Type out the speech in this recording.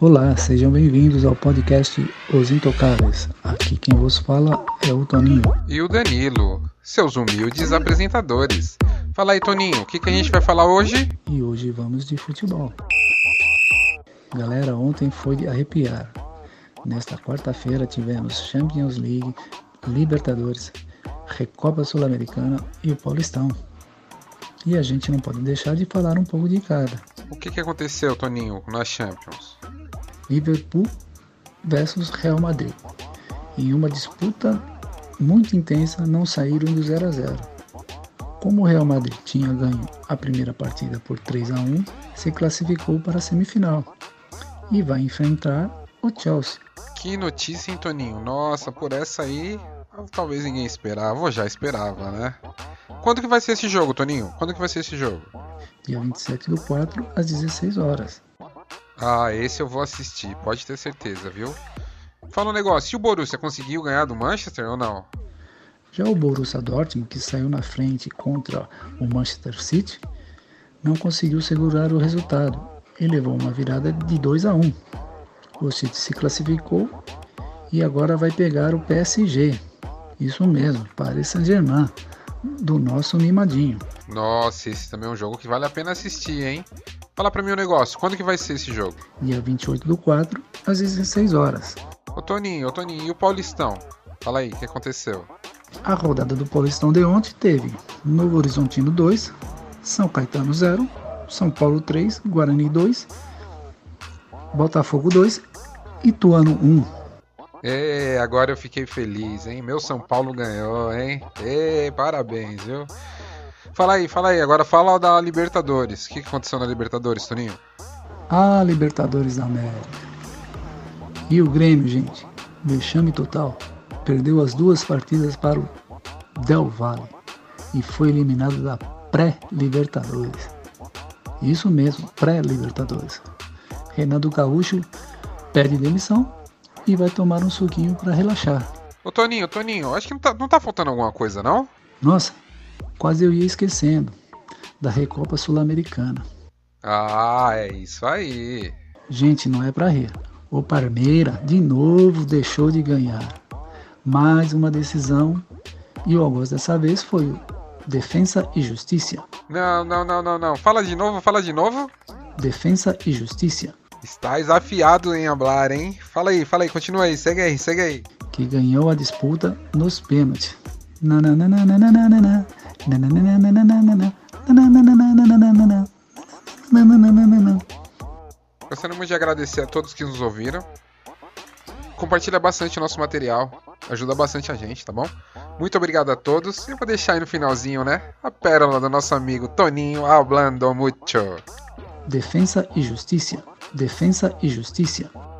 Olá, sejam bem-vindos ao podcast Os Intocáveis. Aqui quem vos fala é o Toninho. E o Danilo, seus humildes apresentadores. Fala aí, Toninho, o que a gente vai falar hoje? E hoje vamos de futebol. Galera, ontem foi de arrepiar. Nesta quarta-feira tivemos Champions League, Libertadores, Recopa Sul-Americana e o Paulistão. E a gente não pode deixar de falar um pouco de cada. O que aconteceu, Toninho, na Champions? Liverpool versus Real Madrid. Em uma disputa muito intensa, não saíram do 0-0. Como o Real Madrid tinha ganho a primeira partida por 3-1, se classificou para a semifinal e vai enfrentar o Chelsea. Que notícia, hein, Toninho? Nossa, por essa aí, talvez ninguém esperava, ou já esperava, né? Quando que vai ser esse jogo, Toninho? Quando que vai ser esse jogo? Dia 27/4, às 16 horas. Ah, esse eu vou assistir, pode ter certeza, viu? Fala um negócio, e o Borussia conseguiu ganhar do Manchester ou não? Já o Borussia Dortmund, que saiu na frente contra o Manchester City, não conseguiu segurar o resultado e levou uma virada de 2-1. O City se classificou e agora vai pegar o PSG. Isso mesmo, Paris Saint-Germain, do nosso mimadinho. Nossa, esse também é um jogo que vale a pena assistir, hein? Fala pra mim um negócio, quando que vai ser esse jogo? Dia 28/4, às 16 horas. Ô Toninho, e o Paulistão? Fala aí, o que aconteceu? A rodada do Paulistão de ontem teve Novo Horizontino 2, São Caetano 0, São Paulo 3, Guarani 2, Botafogo 2, Ituano 1. Agora eu fiquei feliz, hein? Meu São Paulo ganhou, hein? Parabéns, viu? Fala aí, agora fala da Libertadores. O que aconteceu na Libertadores, Toninho? A Libertadores da América. E o Grêmio, gente, vexame total. Perdeu as duas partidas para o Del Valle e foi eliminado da pré-Libertadores. Isso mesmo, pré-Libertadores. Renato Gaúcho pede demissão e vai tomar um suquinho para relaxar. Ô Toninho, acho que não tá faltando alguma coisa, não? Nossa, quase eu ia esquecendo da Recopa Sul-Americana. Ah, é isso aí. Gente, não é pra rir. O Palmeiras de novo deixou de ganhar. Mais uma decisão e o algoz dessa vez foi o Defensa e Justiça. Não. Fala de novo. Defensa e Justiça. Estás afiado em hablar, hein? Fala aí, continua aí, segue aí. Que ganhou a disputa nos pênaltis. Gostaríamos de agradecer a todos que nos ouviram. Compartilha bastante o nosso material, ajuda bastante a gente, tá bom? Muito obrigado a todos. E vou deixar aí no finalzinho, né? A pérola do nosso amigo Toninho hablando mucho. Defensa e Justiça. Defensa e Justiça.